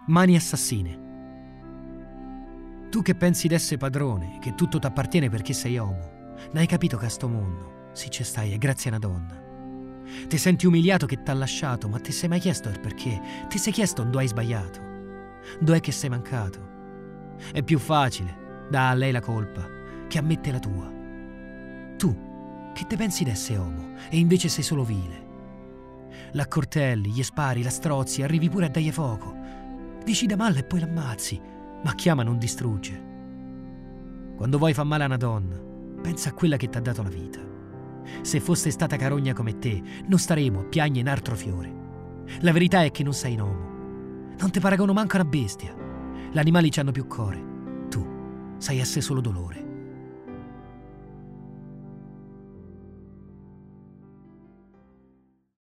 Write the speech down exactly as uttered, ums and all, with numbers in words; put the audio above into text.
Mani assassine. Tu che pensi d'essere padrone, che tutto t'appartiene perché sei uomo, n'hai capito che a sto mondo, sì ci stai, è grazie a una donna. Ti senti umiliato che t'ha lasciato, ma ti sei mai chiesto il perché? Ti sei chiesto dove hai sbagliato? Dov'è che sei mancato? È più facile, dà a lei la colpa, che ammette la tua. Tu, che te pensi d'essere uomo, e invece sei solo vile. L'accortelli, gli spari, la strozzi, arrivi pure a dargli fuoco. Dici da male e poi l'ammazzi, ma chiama non distrugge. Quando vuoi fa male a una donna, pensa a quella che t'ha dato la vita. Se fosse stata carogna come te, non staremo a piagne in altro fiore. La verità è che non sei un uomo. Non te paragono manco a una bestia. Gli animali c'hanno più core. Tu sai essere solo dolore.